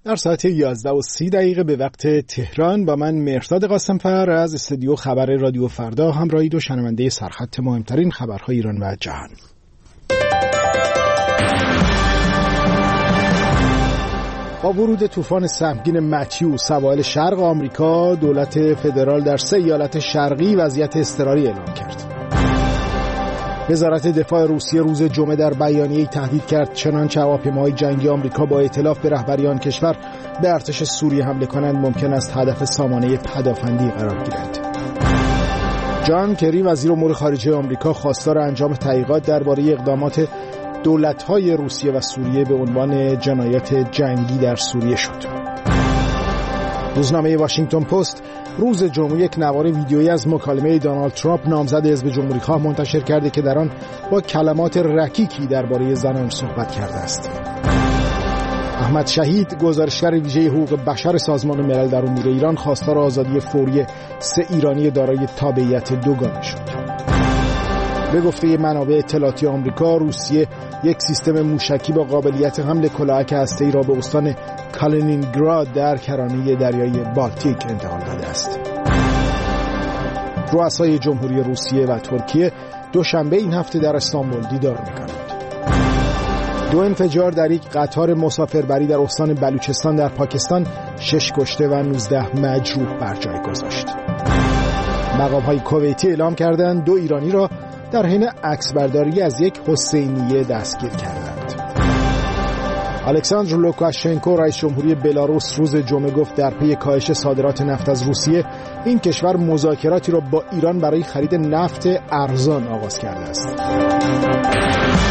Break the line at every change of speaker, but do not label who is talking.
در ساعت 11:30 به وقت تهران با من مهرداد قاسمفر از استودیو خبر رادیو فردا همراهید و شنونده سرخط مهمترین خبرهای ایران و جهان. با ورود طوفان سهمگین متیو سواحل شرق آمریکا، دولت فدرال در 3 ایالت شرقی وضعیت اضطراری اعلام کرد. وزارت دفاع روسیه روز جمعه در بیانیه‌ای تهدید کرد چنانچه هواپیماهای جنگی آمریکا با ائتلاف به رهبری آن کشور به ارتش سوریه حمله کنند ممکن است هدف سامانه پدافندی قرار گیرد. جان کری وزیر امور خارجه آمریکا خواستار انجام تحقیقات درباره اقدامات دولت‌های روسیه و سوریه به عنوان جنایات جنگی در سوریه شد. روزنامه واشنگتن پست روز جمعه یک نوار ویدیویی از مکالمه دونالد ترامپ نامزد حزب جمهوری‌خواه منتشر کرده که در آن با کلمات رکیکی درباره زنان صحبت کرده است. احمد شهید گزارشگر ویژه حقوق بشر سازمان ملل در امور ایران خواستار آزادی فوری 3 ایرانی دارای تابعیت دوگانه شد. به گفته منابع اطلاعاتی آمریکا، روسیه یک سیستم موشکی با قابلیت حمل کلاهک هسته‌ای را به استان کالینینگراد در کرانه دریای بالتیک انتقال داده است. رؤسای جمهوری روسیه و ترکیه دوشنبه این هفته در استانبول دیدار می‌کنند. 2 انفجار در یک قطار مسافربری در استان بلوچستان در پاکستان 6 کشته و 19 مجروح بر جای گذاشت. مقام‌های کویتی اعلام کردند 2 ایرانی را در حین عکسبرداری از یک حسینیه دستگیر کردند. الکساندر لوکاشنکو رئیس جمهوری بلاروس روز جمعه گفت در پی کاهش صادرات نفت از روسیه این کشور مذاکراتی را با ایران برای خرید نفت ارزان آغاز کرده است.